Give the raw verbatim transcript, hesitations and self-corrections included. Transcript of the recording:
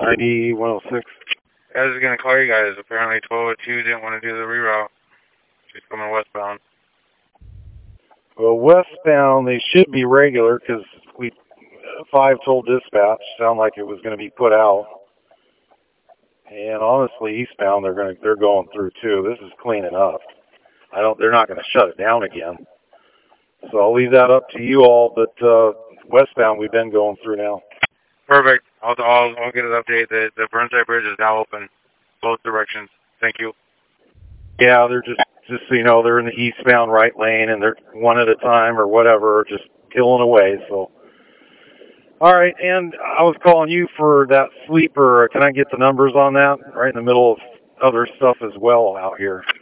ninety, one oh six. I was going to call you guys. Apparently twelve oh two didn't want to do the reroute. She's coming westbound. Well, westbound, they should be regular because we, five told dispatch, sound like it was going to be put out. And honestly, eastbound, they're going to, they're going through too. This is cleaning up. I don't, they're not going to shut it down again. So I'll leave that up to you all, but uh, westbound, we've been going through now. Perfect. I'll, I'll, I'll get an update. The, the Burnside Bridge is now open, both directions. Thank you. Yeah, they're just, just so you know, they're in the eastbound right lane, and they're one at a time or whatever, just killing away. So, all right, and I was calling you for that sleeper. Can I get the numbers on that? Right in the middle of other stuff as well out here.